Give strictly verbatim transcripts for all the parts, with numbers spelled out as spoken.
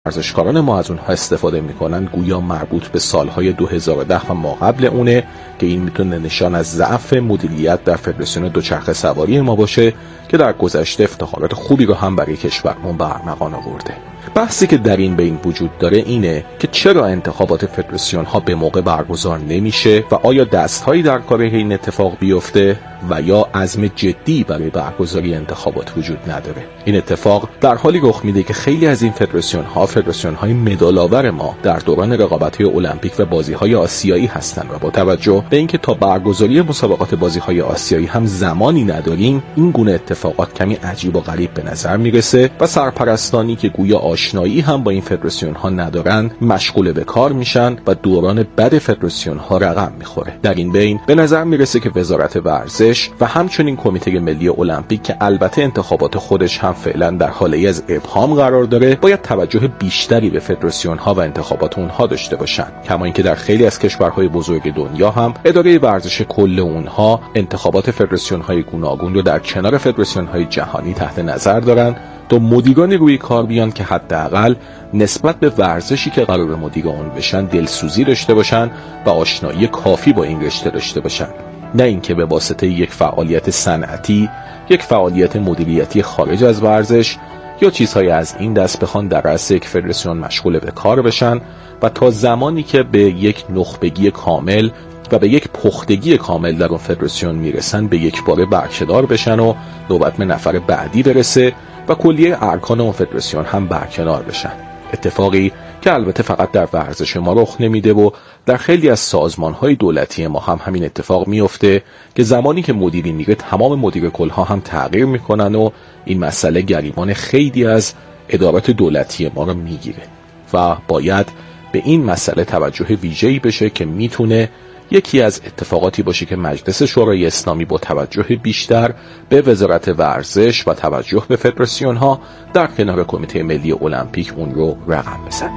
ورزشکاران ما از اونها استفاده میکنن گویا مربوط به سالهای دو هزار و ده و ما قبل اونه که این میتونه نشان از ضعف مدیریت در فدراسیون دوچرخه سواری ما باشه که در گذشته افتخارات خوبی رو هم برای کشورمون به ارمغان آورده. بحثی که در این بین وجود داره اینه که چرا انتخابات فدراسیون ها به موقع برگزار نمیشه و آیا دستهایی در کار این اتفاق بیفته و یا عزم جدی برای برگزاری انتخابات وجود نداره. این اتفاق در حالی رخ میده که خیلی از این فدراسیون ها فدراسیون های مدال‌آور ما در دوران رقابت‌های المپیک و بازی‌های آسیایی هستند و با توجه به اینکه تا برگزاری مسابقات بازی‌های آسیایی هم زمانی نداریم، این گونه اتفاقات کمی عجیب و غریب به نظر میرسه و سرپرستانی که گویا آشنایی هم با این فدراسیون ها ندارن مشغول به کار میشن و دوران بد فدراسیون ها رقم میخوره. در این بین به نظر میرسه که وزارت ورزش و همچنین کمیته ملی المپیک که البته انتخابات خودش هم فعلا در حاله از ابهام قرار داره باید توجه بیشتری به فدراسیون ها و انتخابات اونها داشته باشن، کما اینکه در خیلی از کشورهای بزرگ دنیا هم اداره ورزش کل اونها انتخابات فدراسیون های گوناگون رو در کنار فدراسیون های جهانی تحت نظر دارن تا مدیران روی کار بیان که حداقل نسبت به ورزشی که قرار مدیر اون بشن دلسوزی داشته باشن و آشنایی کافی با این رشته داشته باشن، نه اینکه به واسطه یک فعالیت صنعتی، یک فعالیت مدیریتی خارج از ورزش یا چیزهای از این دست بخوان در رأس یک فدراسیون مشغول به کار بشن و تا زمانی که به یک نخبگی کامل و به یک پختگی کامل در اون فدراسیون میرسن به یک باره برکنار بشن و نوبت به نفر بعدی برسه و کلیه ارکان اون فدراسیون هم برکنار بشن. اتفاقی که البته فقط در ورزش ما رخ نمیده و در خیلی از سازمان‌های دولتی ما هم همین اتفاق میفته که زمانی که مدیری میره تمام مدیر کلها هم تغییر میکنن و این مسئله گریبان خیلی از ادارات دولتی ما رو میگیره و باید به این مسئله توجه ویژه‌ای بشه که میتونه یکی از اتفاقاتی باشه که مجلس شورای اسلامی با توجه بیشتر به وزارت ورزش و توجه به فدراسیون ها در کنار کمیته ملی المپیک اون رو رقم بزنه.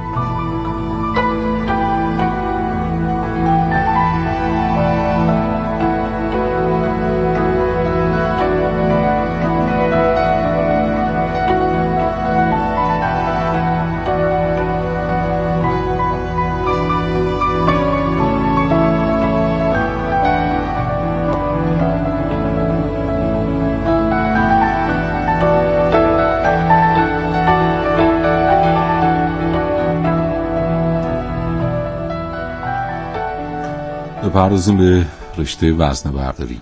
بپردازیم به رشته وزنه برداری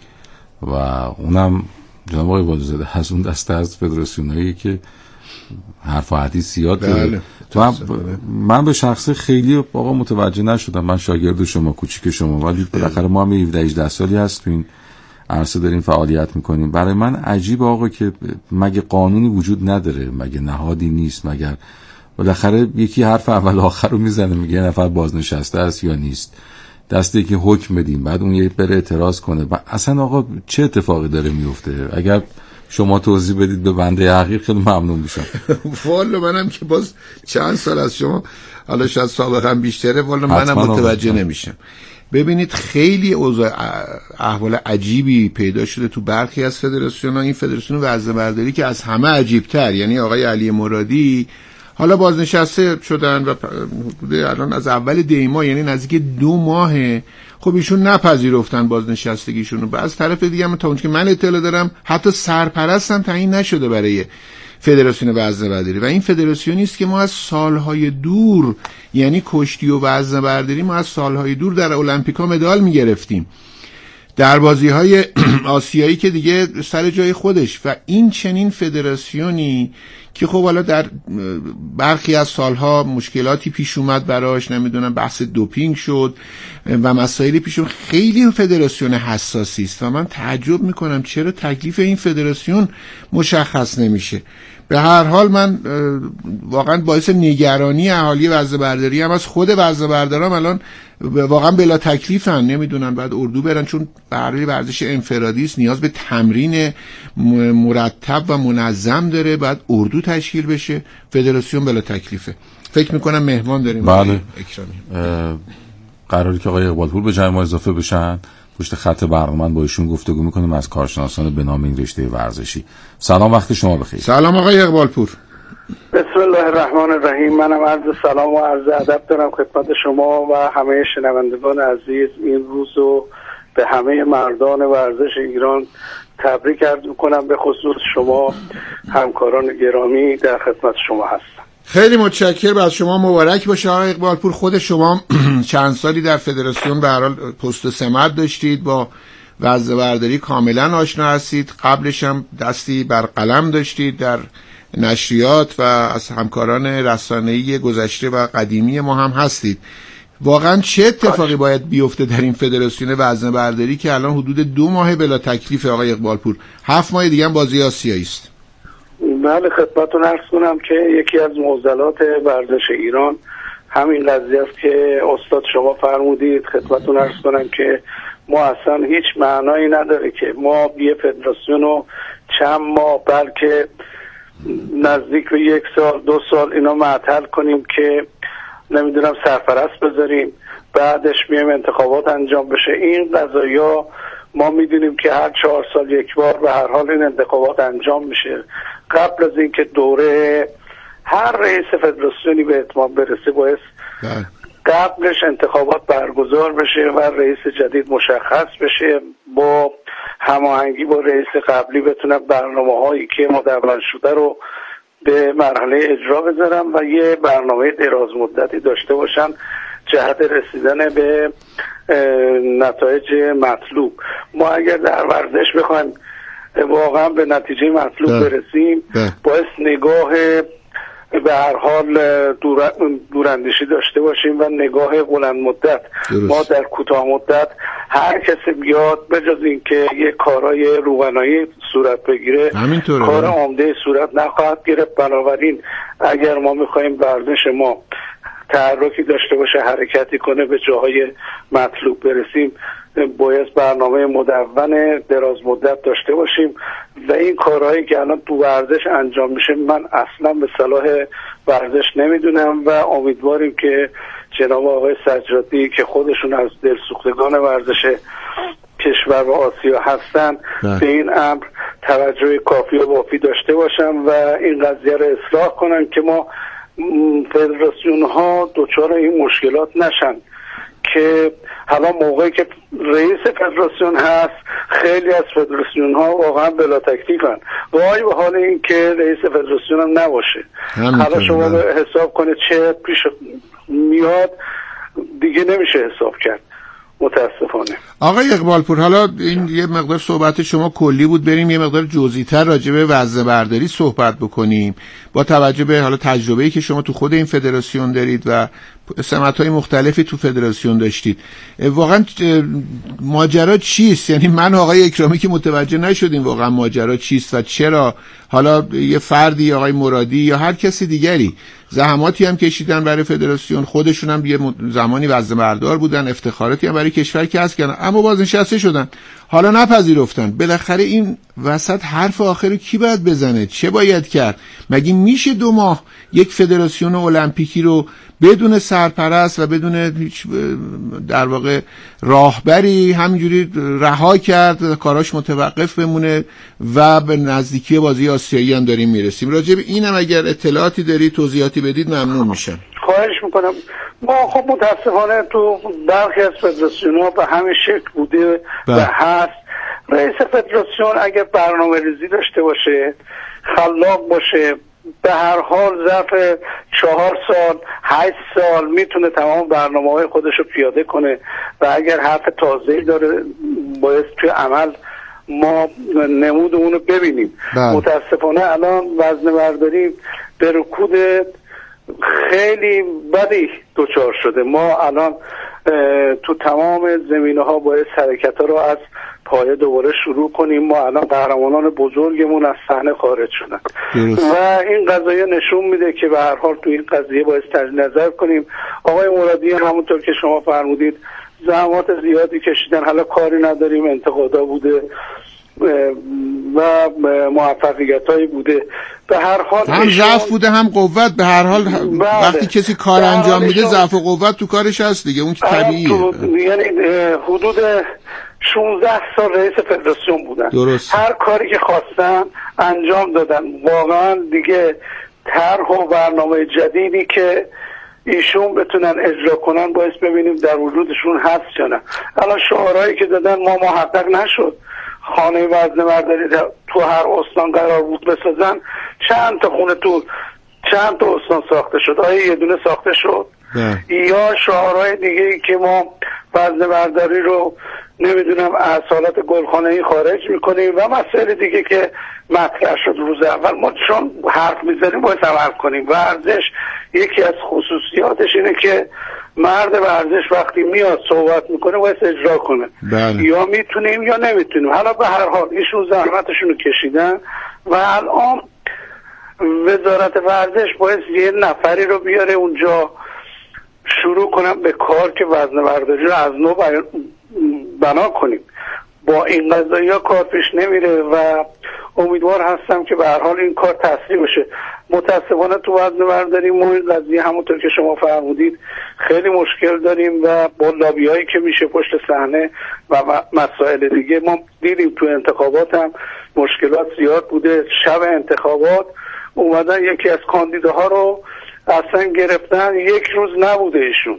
و اونم جناب آقای بادوزاده از اون دسته از فدراسیونایی که حرف و حدیث زیاد داره. من, من به شخص خیلی آقا متوجه نشدم، من شاگرد شما کوچیک شما ولی بالاخره ما هم هفده هجده سالی هست تو این عرصه داریم فعالیت میکنیم. برای من عجیب آقا که مگه قانونی وجود نداره، مگه نهادی نیست، مگر بالاخره یکی حرف اول آخر رو میزنه میگه یه نفر بازنشسته است یا نیست، دسته که حکم بدیم بعد اون یه بره اعتراض کنه. اصلا آقا چه اتفاقی داره میفته؟ اگر شما توضیح بدید به بنده حقیق خیلی ممنون میشم. والا منم که باز چند سال از شما حالا شاید سابقا بیشتره، والا منم متوجه نمیشم. ببینید خیلی اوضاع احوال عجیبی پیدا شده تو برخی از فدراسیون‌ها. این فدراسیون وزنه برداری که از همه عجیب‌تر، یعنی آقای علی مرادی حالا بازنشسته شدن و الان از اول دیما یعنی نزدیک دو ماهه خب ایشون نپذیرفتن بازنشستگیشون و از طرف دیگه هم تا اون که من اطلاع دارم حتی سرپرست هم تعیین نشده برای فدراسیون وزنه برداری و این فدراسیونی است که ما از سالهای دور یعنی کشتی و وزنه برداری ما از سالهای دور در المپیکا مدال میگرفتیم، در بازی‌های آسیایی که دیگه سر جای خودش. و این چنین فدراسیونی که خب حالا در برخی از سالها مشکلاتی پیش اومد براش، نمیدونم بحث دوپینگ شد و مسائلی پیش اومد، خیلی فدراسیون حساسی است و من تعجب میکنم چرا تکلیف این فدراسیون مشخص نمیشه. به هر حال من واقعا باعث نگرانی اهالی وزنه برداری هم از خود وزنه بردارام الان واقعا بلا تکلیفن، نمیدونن بعد اردو برن چون برای ورزش انفرادی است، نیاز به تمرین مرتب و منظم داره، بعد اردو تشکیل بشه. فدراسیون بلا تکلیفه. فکر میکنم مهمان داریم. بله قراری که آقای اقبالپور به جای ما اضافه بشن پشت خط برنامه با ایشون گفتگو میکنیم از کارشناسان به نام این رشته ورزشی. سلام، وقت شما بخیر. سلام آقای اقبالپور. بسم الله الرحمن الرحیم. منم عرض سلام و عرض ادب دارم خدمت شما و همه شنوندگان عزیز. این روزو به همه مردان ورزش ایران تبریک عرض میکنم، به خصوص شما همکاران گرامی در خدمت شما هستم. خیلی متشکرم از شما، مبارک باشه آقای اقبالپور. خود شما چند سالی در فدراسیون به هر حال پست سمت داشتید، با وزنه برداری کاملا آشنا هستید، قبلش هم دستی بر قلم داشتید در نشریات و از همکاران رسانه‌ای گذشته و قدیمی ما هم هستید. واقعا چه اتفاقی باید بیفته در این فدراسیون وزنه برداری که الان حدود دو ماه بلا تکلیف آقای اقبالپور، هفت ماه دیگه هم بازی آسیایی است؟ بله خدمتتون عرض کنم که یکی از معضلات ورزش ایران همین قضیه است که استاد شما فرمودید. خدمتتون عرض کنم که ما اصلا هیچ معنایی نداره که ما یه فدراسیون رو چند ماه بلکه نزدیک به یک سال دو سال اینا معطل کنیم که نمیدونم سرپرست بذاریم، بعدش میایم انتخابات انجام بشه. این قضایا ما میدونیم که هر چهار سال یک بار به هر حال این انتخابات انجام میشه. قبل از اینکه دوره هر رئیس فدراسیونی به اتمام برسه باید قبلش انتخابات برگزار بشه و رئیس جدید مشخص بشه، با هماهنگی با رئیس قبلی بتونن برنامه هایی که مدون شده رو به مرحله اجرا بذارن و یه برنامه دراز مدتی داشته باشن جهت رسیدن به نتایج مطلوب. ما اگر در ورزش بخوایم واقعا به نتیجه مطلوب ده. برسیم ده. باید نگاه به هر حال دور... دوراندیشی داشته باشیم و نگاه بلند مدت. درست. ما در کوتاه مدت هر کسی بیاد به جز اینکه یه کارهای روغنایی صورت بگیره کار عمده صورت نخواهد گرفت. بنابراین اگر ما میخوایم ورزش ما تحرکی داشته باشه، حرکتی کنه، به جاهای مطلوب برسیم، باید برنامه مدون دراز مدت داشته باشیم و این کارهایی که الان تو ورزش انجام میشه من اصلا به صلاح ورزش نمیدونم و امیدواریم که جناب آقای سجادی که خودشون از دلسوختگان ورزش کشور و آسیا هستن نه. به این امر توجه کافی و وافی داشته باشن و این قضیه رو اصلاح کنن که ما فدراسیون ها دچار این مشکلات نشن که حالا موقعی که رئیس فدراسیون هست خیلی از فدراسیون ها واقعا بلا تکلیفن، وای به حال این که رئیس فدراسیون هم نباشه. حالا شما حساب کنه چه پیش میاد دیگه نمیشه حساب کرد متاسفانه. آقای اقبالپور، حالا این یه مقدار صحبت شما کلی بود، بریم یه مقدار جزئی‌تر راجع به وزنه برداری صحبت بکنیم با توجه به حالا تجربه‌ای که شما تو خود این فدراسیون دارید و سمت‌های مختلفی تو فدراسیون داشتید. واقعا ماجرا چیست؟ یعنی من آقای اکرامی که متوجه نشدیم واقعا ماجرا چیست و چرا حالا یه فردی آقای مرادی یا هر کسی دیگری زحماتی هم کشیدن برای فدراسیون، خودشون هم یه زمانی وزنه بردار بودن، افتخاراتی هم برای کشور کسب کردن، اما بازنشسته شدن، حالا نپذیرفتن. بالاخره این وسط حرف آخر کی باید بزنه؟ چه باید کرد؟ مگه میشه دو ماه یک فدراسیون المپیکی رو بدون سرپرست و بدون هیچ در واقع راهبری همینجوری رها کرد، کاراش متوقف بمونه و به نزدیکی بازی آسیایی هم داریم میرسیم؟ راجع به اینم اگر اطلاعاتی دارید توضیحاتی بدید ممنون میشم. خواهش میکنم. ما خب متاسفانه تو برخی از فدراسیون‌ها به همین شکل بوده و هست. رئیس فدراسیون اگر برنامه ریزی داشته باشه، خلاق باشه، به هر حال ظرف چهار سال هشت سال میتونه تمام برنامه‌های خودش رو پیاده کنه و اگر حرف تازه‌ای داره باید توی عمل ما نمود اونو ببینیم. بله. متاسفانه الان وزنه برداری به رکود خیلی بدی دچار شده. ما الان تو تمام زمینه ها باید حرکت ها رو از پایه دوباره شروع کنیم. ما الان قهرمانان بزرگمون از صحنه خارج شدن و این قضیه نشون میده که به هر حال تو این قضیه باید تجدید نظر کنیم. آقای مرادی همونطور که شما فرمودید زحمات زیادی کشیدن، حالا کاری نداریم، انتقادا بوده و موفقیت هایی بوده. به هر حال هم ضعف بوده هم قوت. به هر حال بله. وقتی کسی کار انجام میده ضعف و قوت تو کارش هست دیگه، اون که طبیعیه. یعنی حدود شانزده سال رئیس فدراسیون بودن. درست. هر کاری که خواستن انجام دادن. واقعا دیگه طرح و برنامه جدیدی که ایشون بتونن اجرا کنن باعث ببینیم در وجودشون هست یا نه. الان شعارهایی که دادن ما محقق نشد. خانه وزنه برداری تو هر استان قرار بود بسازن، چند تا خونه تو چند تا استان ساخته شد؟ آیا یه دونه ساخته شد؟ نه. یا شعارهای دیگه ای که ما وزنه برداری رو نمیدونم از حالت گلخانه‌ای خارج میکنیم و مسائل دیگه که مطرح شد روز اول. ما چون حرف میزنیم باید عمل کنیم. ورزش یکی از خصوصیاتش اینه که مرد ورزش وقتی میاد صحبت میکنه باید اجرا کنه. بله. یا میتونیم یا نمیتونیم. حالا به هر حال ایشون زحمتشون رو کشیدن و الان وزارت ورزش باید یه نفری رو بیاره اونجا شروع کنم به کار که وزنه برداری رو از نو بنا کنیم. با این قضایی ها کار پیش نمیره و امیدوار هستم که به هر حال این کار تسریع بشه. متاسفانه تو وزنه برداری ما این قضیه همونطور که شما فرمودید خیلی مشکل داریم و با لابی هایی که میشه پشت صحنه و مسائل دیگه ما دیدیم. تو انتخابات هم مشکلات زیاد بوده. شب انتخابات اومدن یکی از کاندیداها رو اصلا گرفتن، یک روز نبوده ایشون.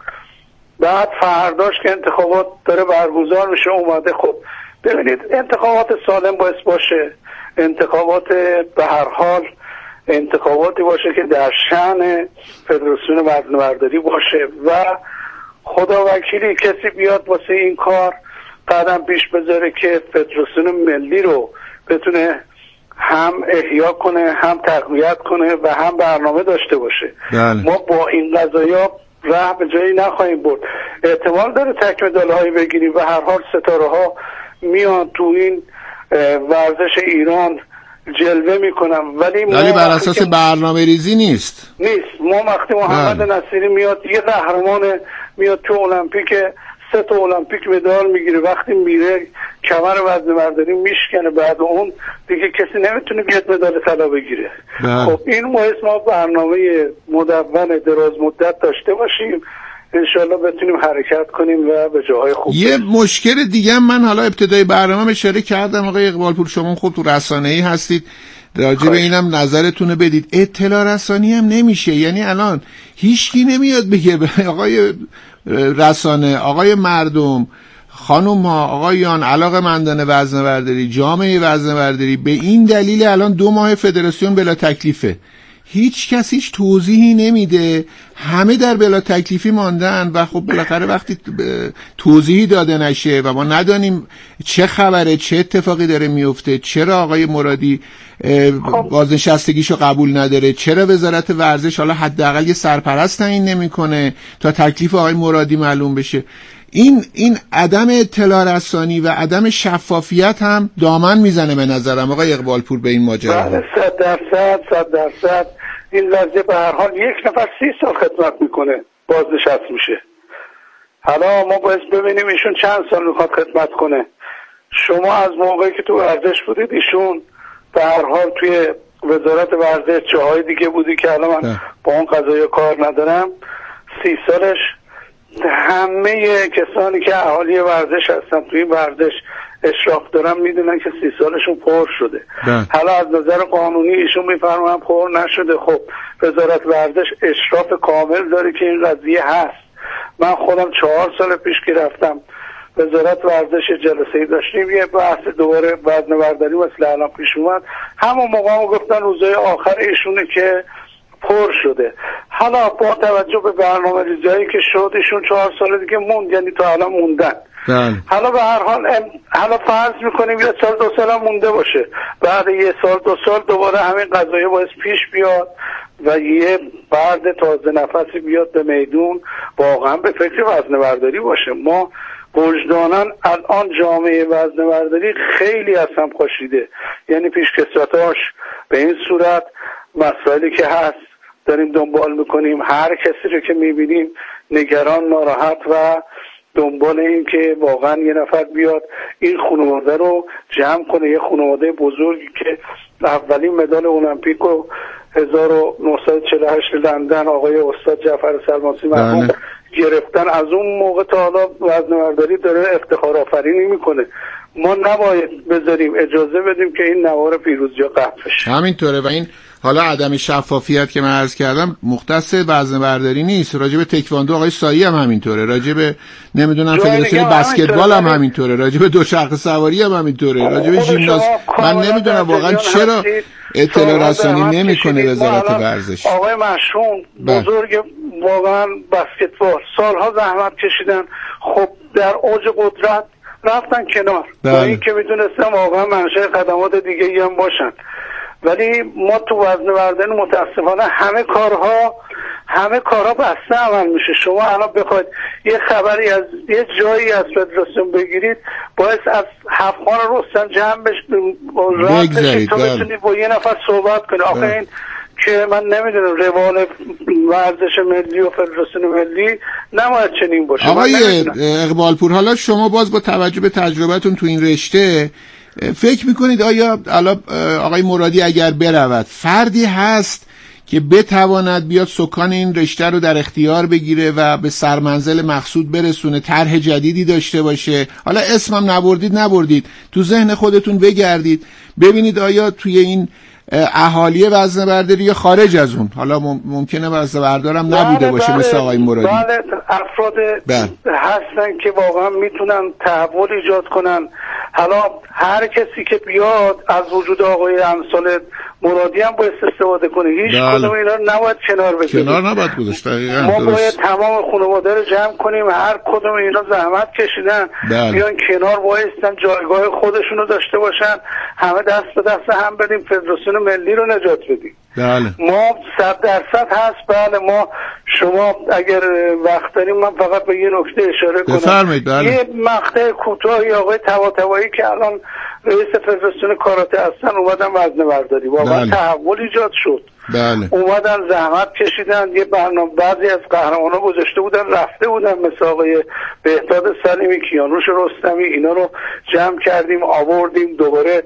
بعد فرداش که انتخابات داره برگزار میشه اومده. خب ببینید انتخابات سالم باعث باشه، انتخابات به هر حال انتخاباتی باشه که در شأن فدراسیون وزنه برداری باشه و خدا وکیلی کسی بیاد واسه این کار قدم پیش بذاره که فدراسیون ملی رو بتونه هم احیا کنه، هم تقویت کنه و هم برنامه داشته باشه. بله. ما با این قضایا راه به جایی نخواهیم برد. احتمال داره تک مدال‌هایی بگیریم و هر حال ستاره ها میان تو این ورزش ایران جلوه میکنن، ولی ولی بر اساس برنامه ریزی نیست نیست. ما وقتی محمد بله. نصیری میاد یه قهرمان میاد تو المپیک سه تا المپیک مدال میگیره، وقتی میره کمر وزنه برداری میشکنه، بعد اون دیگه کسی نمیتونه بیاد مدال طلا بگیره. بله. خب این باعث ما برنامه مدون دراز مدت داشته باشیم، انشالله بتونیم حرکت کنیم و به جاهای خوب. یه مشکل دیگه من حالا ابتدای برنامه اشاره کردم آقای اقبالپور، شما خب تو رسانه‌ای هستید، راجع به اینم نظرتونه بدید. اطلاع رسانی هم نمیشه، یعنی الان هیچکی نمیاد بگه آقای رسانه، آقای مردم، خانم ها، آقایان، علاقه‌مندان وزنه برداری، جامعه وزنه برداری، به این دلیل الان دو ماه فدراسیون بلا تکلیفه، هیچ کس هیچ توضیحی نمیده، همه در بلا تکلیفی ماندن و خب بالاخره وقتی توضیحی داده نشه و ما ندانیم چه خبره، چه اتفاقی داره میفته، چرا آقای مرادی بازنشستگیشو قبول نداره، چرا وزارت ورزش حالا حداقل یه سرپرست تعیین نمیکنه تا تکلیف آقای مرادی معلوم بشه، این این عدم اطلاع رسانی و عدم شفافیت هم دامن میزنه به نظرم آقای اقبالپور به این ماجرا. بله صد درصد صد درصد این قضیه به هر حال یک نفر سی سال خدمت میکنه بازنشست میشه. حالا ما باید ببینیم ایشون چند سال میخواد خدمت کنه. شما از موقعی که تو ورزش بودید ایشون به هر حال توی وزارت ورزش جاهای دیگه بودی که الان من با اون قضایا کار ندارم. سی سالش همه کسانی که اهالی ورزش هستن توی ورزش اشراف دارن میدونن که سی سالشون پر شده. ده. حالا از نظر قانونی ایشون میفرمایند پر نشده. خب وزارت ورزش اشراف کامل داره که این قضیه هست. من خودم چهار سال پیش که رفتم وزارت ورزش جلسه‌ای داشتیم، یه بحث دوباره وزنه برداری مثل الان پیش اومد، همون موقع هم گفتن روزهای آخر ایشونه که پر شده. حالا با توجه به برنامه ریزی که شد ایشون چهار سال دیگه موند، یعنی تا الان موندن. بله. حالا به هر حال ام... حالا فرض میکنیم یه سال دو سال هم مونده باشه، بعد یه سال دو سال دوباره همین قضایه باید پیش بیاد و یه فرد تازه نفسی بیاد به میدون واقعا به فکر وزنه برداری باشه. ما وجداناً الان جامعه وزنه برداری خیلی از هم خوشیده، یعنی پیشکسوتاش به این صورت مسائلی که هست داریم دنبال میکنیم، هر کسی رو که میبینیم نگران، ناراحت و دنبال این که واقعا یه نفر بیاد این خانواده رو جمع کنه، یه خانواده بزرگی که اولین مدال المپیک رو هزار و نهصد و چهل و هشت لندن آقای استاد جعفر سلماسی مرحوم گرفتن، از اون موقع تا حالا وزنه برداری داره افتخار آفرینی میکنه. ما نباید بذاریم اجازه بدیم که این نوار پیروزی قطع بشه. همینطوره و این حالا عدم شفافیت که من عرض کردم مختص وزنه برداری نیست، راجع به تکواندو آقای سایی هم همینطوره، راجع به نمیدونم فدراسیون بسکتبال هم همینطوره، راجع به دوچرخه سواری هم همینطوره، راجع به ژیمناستیک. من نمیدونم واقعا چرا اطلاع رسانی نمیکنه وزارت ورزش. آقای مشروم بزرگ واقعا بسکتبال سالها زحمت کشیدن، خب در اوج قدرت رفتن کنار با این که میدونستم واقعا منشأ خدمات دیگه هم باشن، ولی ما تو وزنه برداری متاسفانه همه کارها همه کارها بسته عمل میشه. شما الان بخواید یه خبری از یه جایی از فدراسیون بگیرید باعث از هفت‌خان رستم جمع بشید تا بتونید با یه نفر صحبت کنید. آخه این که من نمیدونم روال ورزش ملی و فدراسیون ملی نباید چنین باشه. آقای اقبالپور، حالا شما باز با توجه به تجربتون تو این رشته فکر میکنید آیا حالا آقای مرادی اگر برود فردی هست که بتواند بیاد سکان این رشته رو در اختیار بگیره و به سرمنزل مقصود برسونه، طرح جدیدی داشته باشه؟ حالا اسمم نبردید نبردید تو ذهن خودتون بگردید ببینید آیا توی این اهالی وزنه برداری یا خارج از اون، حالا ممکنه وزنه بردارم نبوده باشه بله مثل آقای مرادی، بله افراد بله. هستن که واقعا میتونن تحول ایجاد کنن. حالا هر کسی که بیاد از وجود آقای امثال مرادی هم باید استفاده کنه، هیچ بله. کدوم اینا نباید کنار بذاریم، کنار نباید گذاشت. ما باید تمام خانواده رو جمع کنیم، هر کدوم اینا زحمت کشیدن بله. بیان کنار وایستن جایگاه خودشون رو داشته باشن، همه دست به دست هم بدیم فدراسیون ملی رو نجات بدیم. بله. ما صد درصد هست. بله ما شما اگر وقت داریم من فقط به یه نکته اشاره کنم. بفرمایید. بله. یه مقطع کوتاهی آقای طباطبایی که الان رئیس فدراسیون کاراته هستن اومدن وزنه برداری واقعا بله. تحول ایجاد شد. بله. اومدن زحمت کشیدن، یه برنامه بعضی از قهرمانا گذاشته بودن رفته بودن مثل آقای بهداد سلیمی، کیانوش رستمی، اینا رو جمع کردیم آوردیم دوباره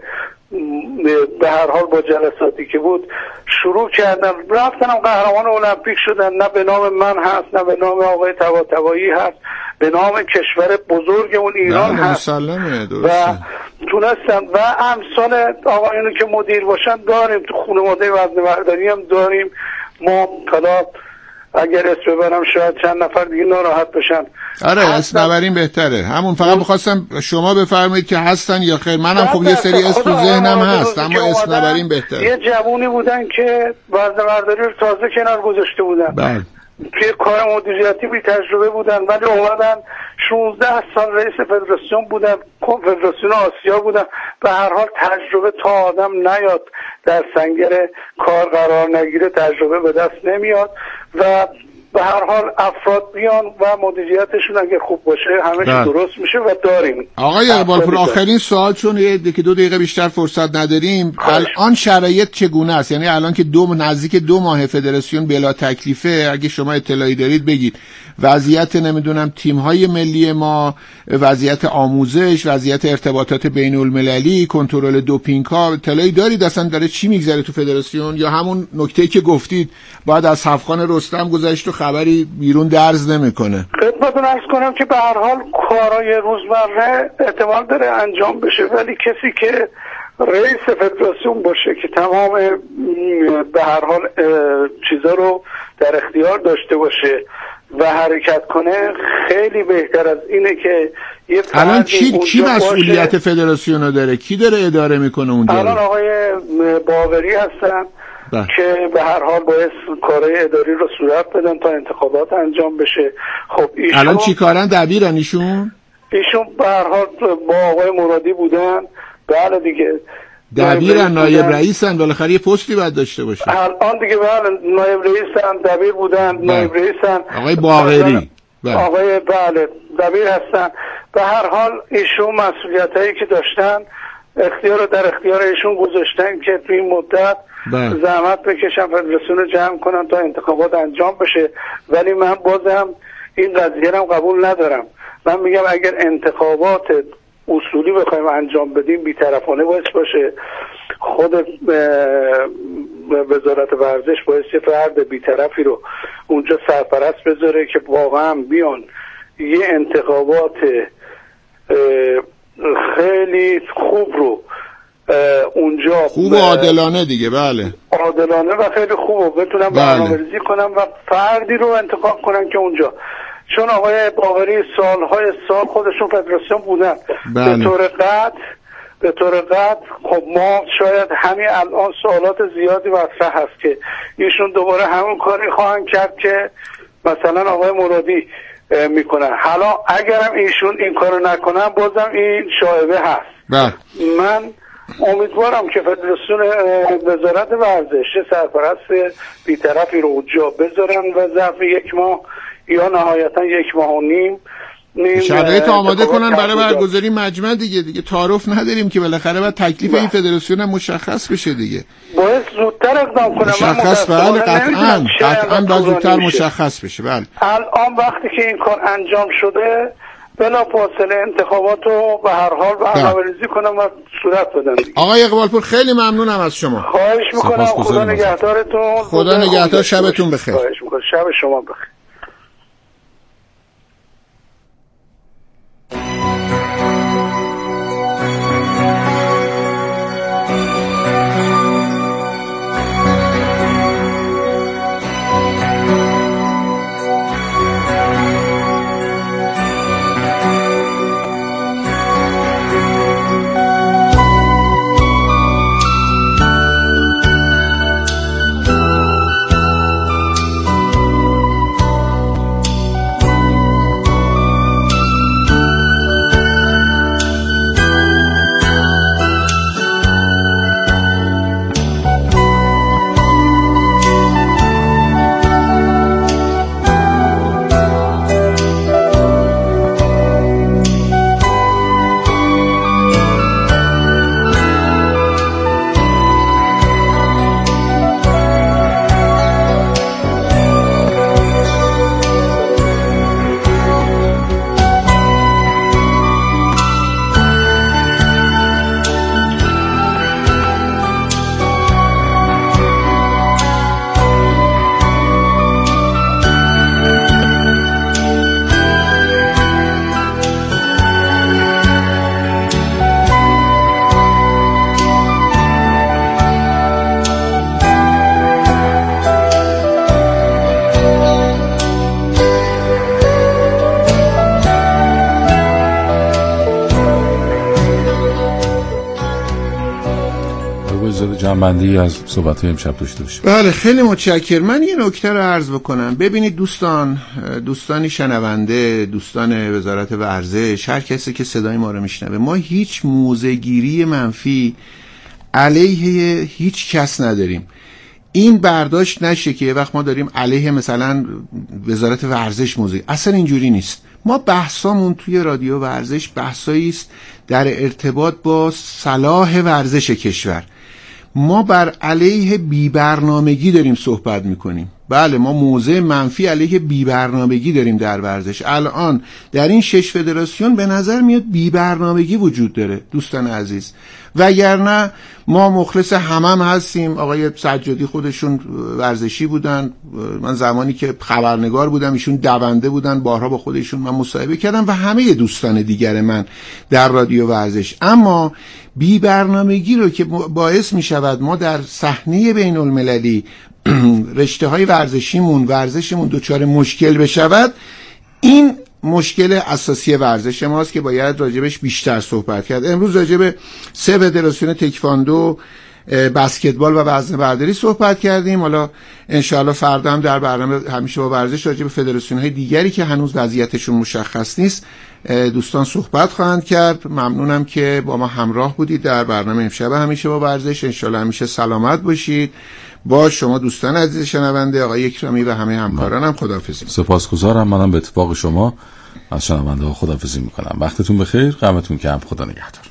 به هر حال با جلساتی که بود شروع کردن رفتنم قهرمان المپیک شدن. نه به نام من هست نه به نام آقای طباطبایی هست، به نام کشور بزرگمون ایران هست و تونستن و امثال آقایونی که مدیر باشن داریم تو خانواده وزنه برداری هم داریم. ما حالا اگر اسم ببرم شاید چند نفر دیگه ناراحت بشن. آره اسم نبریم بهتره. همون فقط می‌خواستم شما بفرمایید که هستن یا خیر. منم خب یه سری اسم تو ذهنم هست اما اسم نبریم بهتره. یه جوونی بودن که وزنه برداری رو تازه کنار گذاشته بودن. بله. توی کار مدیریتی بی تجربه بودن ولی اومدن شانزده سال رئیس فدراسیون بودن، کنفدراسیون آسیا بودن. به هر حال تجربه تا آدم نیاد در سنگر کار قرار نگیره تجربه به دست نمیاد و به هر حال افراد بیان و مدیریتشون اگه خوب باشه همه چی درست میشه و داریم. آقای اقبالپور آخرین سوال چون یکی دو دقیقه بیشتر فرصت نداریم، الان شرایط چگونه است؟ یعنی الان که دو نزدیک دو ماه فدراسیون بلا تکلیفه، اگه شما اطلاعی دارید بگید. وضعیت نمیدونم تیم‌های ملی ما، وضعیت آموزش، وضعیت ارتباطات بین‌المللی، کنترل دوپینگ‌ها، اطلاعی دارید اصلا داره چی میگذره تو فدراسیون یا همون نکته‌ای که گفتید بعد از هفت‌خان رستم گذشت و خبری بیرون درز نمیکنه؟ خدمتتون عرض کنم که به هر حال کارهای روزمره احتمال داره انجام بشه ولی کسی که رئیس فدراسیون باشه که تمام به هر حال چیزا رو در اختیار داشته باشه و حرکت کنه خیلی بهتر از اینه که یه الان کی کی مسئولیت فدراسیون رو داره؟ کی داره اداره میکنه اونجا؟ الان آقای باقری هستن ده. که به هر حال باید کارهای اداری رو صورت بدن تا انتخابات انجام بشه. خب ایشون الان چی کارن؟ دبیرن ایشون؟ ایشون به هر حال با آقای مرادی بودن. بله دیگه دبیرن، نایب رئیسن، بالاخره یه پستی باید داشته باشه. الان دیگه بله نایب رئیسن، دبیر بودن، نایب رئیسن. آقای باقری بله. آقای بله دبیر هستن. به هر حال ایشون مسئولیتایی که داشتن اختیار رو در اختیار ایشون گذاشتن که توی این مدت بله. زحمت بکشن فدراسیون رو جمع کنن تا انتخابات انجام بشه. ولی من بازم این قضیه رو قبول ندارم. من میگم اگر انتخابات اصولی بخوایم انجام بدیم بی‌طرفانه باید باشه. خود وزارت ورزش باید یه فرد بی‌طرفی رو اونجا سرپرست بذاره که واقعا بیان یه انتخابات خیلی خوب رو اونجا خوب و عادلانه دیگه. بله عادلانه و خیلی خوب بتونن برنامه‌ریزی کنن و فردی رو انتخاب کنن که اونجا، چون آقای باقری سالهای سال خودشون فدراسیون بودن. بله. به طور قطع به طور قطع خب ما شاید همین الان سوالات زیادی مطرح هست که ایشون دوباره همون کاری خواهند کرد که مثلا آقای مرادی میکنن. حالا اگرم ایشون این کارو نکنن بازم این شایبه هست. بله. من امیدوارم که فدراسیون وزارت ورزش سرپرست بی‌طرفی رو اونجا بذارن و ظرف یک ماه یا نهایتا یک ماه و نیم شرایط آماده کنن برای برگزاری مجمع دیگه. دیگه تعارف نداریم که بالاخره باید تکلیف این فدراسیون مشخص بشه دیگه. باید زودتر اقدام کنم. مشخص بله قطعاً قطعاً باید زودتر مشخص بشه. بله الان وقتی که این کار انجام شده بلا فاصله انتخابات رو به هر حال برنامه‌ریزی کنم و صورت بدن. آقای اقبالپور خیلی ممنونم از شما. خواهش میکنم. خدا نگهدارتون. خدا نگهدار. شبتون بخیر. خواهش میکنم. شب شما بخیر. جنبندی از صحبت امشب داشته باشیم. بله خیلی متشکرم. من یه نکته رو عرض بکنم. ببینید دوستان، دوستانی شنونده، دوستان وزارت ورزش، هر کسی که صدای ما رو میشنوه، ما هیچ موضع‌گیری منفی علیه هیچ کس نداریم. این برداشت نشه که یه وقت ما داریم علیه مثلا وزارت ورزش موضوع. اصلا اینجوری نیست. ما بحثامون توی رادیو ورزش بحثایی است در ارتباط با صلاح ورزش کشور. ما بر علیه بی‌برنامگی داریم صحبت میکنیم. بله ما موضع منفی علیه بی‌برنامگی داریم در ورزش. الان در این شش فدراسیون به نظر میاد بی‌برنامگی وجود داره دوستان عزیز، وگرنه ما مخلص همم هستیم. آقای سجادی خودشون ورزشی بودن، من زمانی که خبرنگار بودم ایشون دونده بودن، بارها با خودشون من مصاحبه کردم و همه دوستان دیگر من در رادیو ورزش. اما بی برنامگی رو که باعث می شود ما در صحنه بین المللی رشته های ورزشیمون ورزشمون دچار مشکل بشود، این مشکل اساسی ورزش ماست که باید راجبش بیشتر صحبت کرد. امروز راجب سه فدراسیون تکواندو، بسکتبال و وزنه برداری صحبت کردیم. حالا انشاءالله فردا هم در برنامه همیشه با ورزش راجب فدراسیون های دیگری که هنوز وضعیتشون مشخص نیست دوستان صحبت خواهند کرد. ممنونم که با ما همراه بودید در برنامه امشب همیشه با ورزش. انشاءالله همیشه سلامت باشید. با شما دوستان عزیز شنونده، آقای اکرامی و همه همکارانم خداحافظی. سپاسگزارم. منم به اتفاق شما از شنونده ها خداحافظی میکنم. وقتتون بخیر، غمتون کم، خدا نگهدار.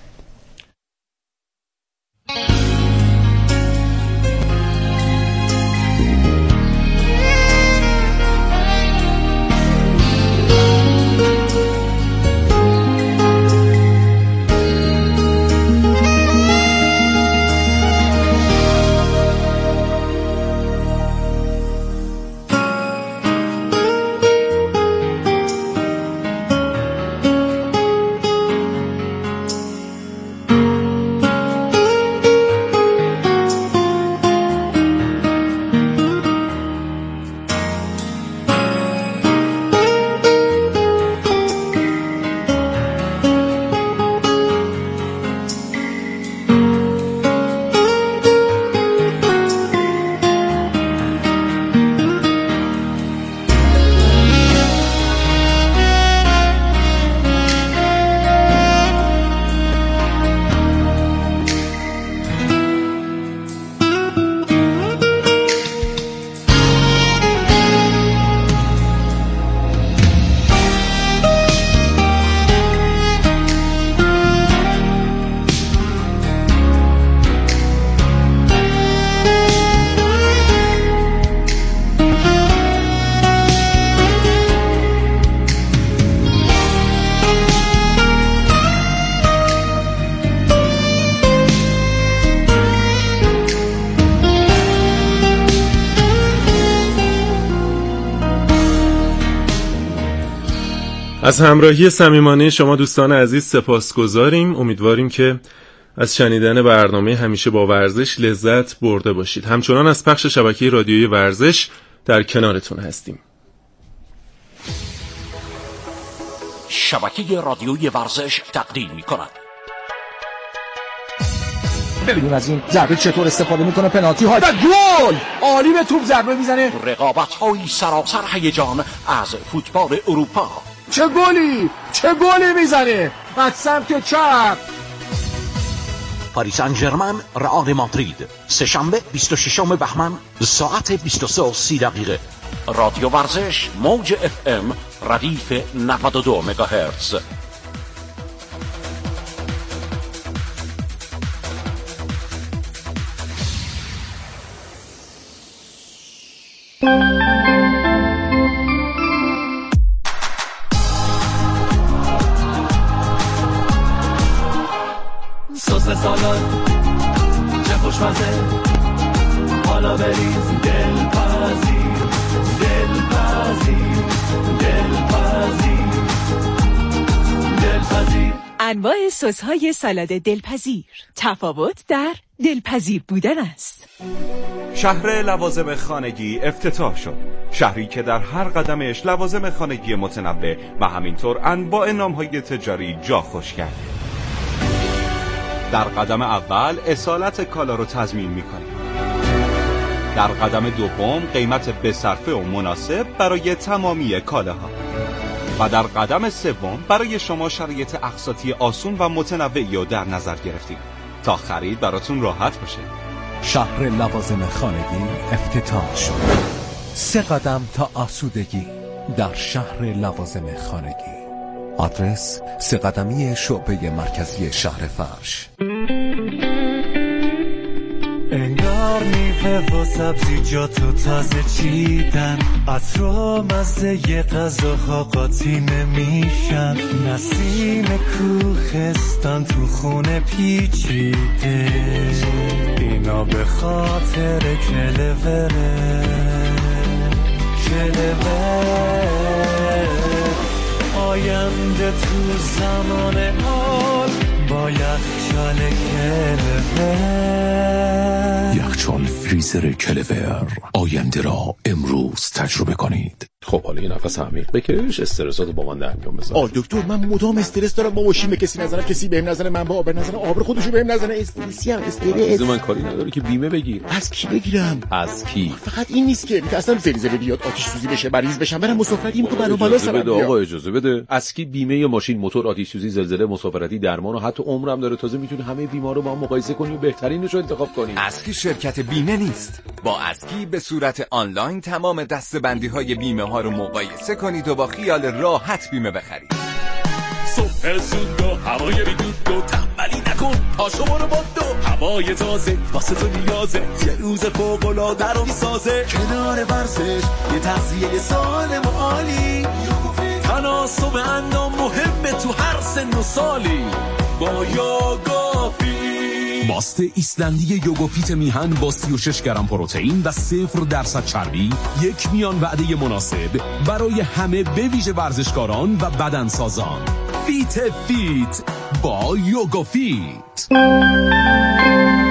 از همراهی صمیمانه شما دوستان عزیز سپاسگزاریم. امیدواریم که از شنیدن برنامه همیشه با ورزش لذت برده باشید. همچنان از پخش شبکه رادیویی ورزش در کنارتون هستیم. شبکه رادیویی ورزش تقدیم می‌کند. ببینیم از این ضربه چطور استفاده میکنه. پنالتی ها و گل. عالی به توپ ضربه میزنه. رقابت‌های سراسر هیجان از فوتبال اروپا. چه گلی چه گلی میزنه از سمت چپ. پاریس سن ژرمن رئال مادرید سه‌شنبه بیست و ششم بهمن ساعت بیست و سه و سی دقیقه. رادیو ورزش موج اف ام ردیف نود و دو مگاهرتز. سس سالاد چه خوشمزه، حالا بریز دلپذیر دلپذیر دلپذیر دلپذیر. انواع سس‌های سالاد دلپذیر، تفاوت در دلپذیر بودن است. شهر لوازم خانگی افتتاح شد. شهری که در هر قدمش لوازم خانگی متنوع و همینطور انواع نام‌های تجاری جا خوش کرد. در قدم اول اصالت کالا رو تضمین می‌کنیم. در قدم دوم قیمت بصرفه و مناسب برای تمامی کالاها. و در قدم سوم برای شما شرایط اقساطی آسون و متنوعی رو در نظر گرفتیم تا خرید براتون راحت باشه. شهر لوازم خانگی افتتاح شد. سه قدم تا آسودگی در شهر لوازم خانگی. آدرس سه قدمی شعبه مرکزی شهر فرش. انگار میوه و سبزیجاتو تازه چیدن، عطر و مزه ی غذاها قاطی نمیشن، نسیم کوهستان تو خونه پیچیده، اینا به خاطر کلوره کلوره. آینده تو زمان حال با یخچال کلوور. یخچال فریزر کلوور، آینده را امروز تجربه کنید. خب حالا یه نفس عمیق بکش، استرساتو با من در میون بذار. آ دکتر من مدام استرس دارم، با ماشین به کسی نزنم، کسی بهم نزنه، من با آبر نزنم، آبر خودشو بهم نزنه، استرسی ام استرس. من کاری نداره که بیمه بگیر. از کی بگیرم؟ از کی؟ فقط این نیست که که اصلا زلزله بیاد، آتش سوزی بشه، مریض بشم، برم مسافرتی میگه برام بالا سرم بده. آقا اجازه بده. از کی بیمه ماشین، موتور، آتش سوزی، زلزله، مسافرتی، درمان و حتی عمرم داره. تازه میتونی همه بیمارا رو با هم مقایسه کنی و بهترینش رو انتخاب کنی. اسکی شرکت بیمه نیست. با اسکی به صورت آنلاین تمام دسته‌بندی‌های بیمه ها رو مقایسه کنید و با خیال راحت بیمه بخرید. صبح زود و هوای بیدود و تنبلی نکن، پاشو برو با دو هوای تازه واسه تو نیازه، یه روز فوق‌العاده رو میسازه. کنار ورزش یه تغذیه سالم و عالی، تناسب اندام مهمه تو هر سن و سالی. با یوگافیت ماست ایسلندی یوگافیت میهن با سی و شش گرم پروتئین و صفر درصد چربی، یک میان وعده مناسب برای همه به ویژه ورزشکاران و بدنسازان. فیت فیت با یوگافیت.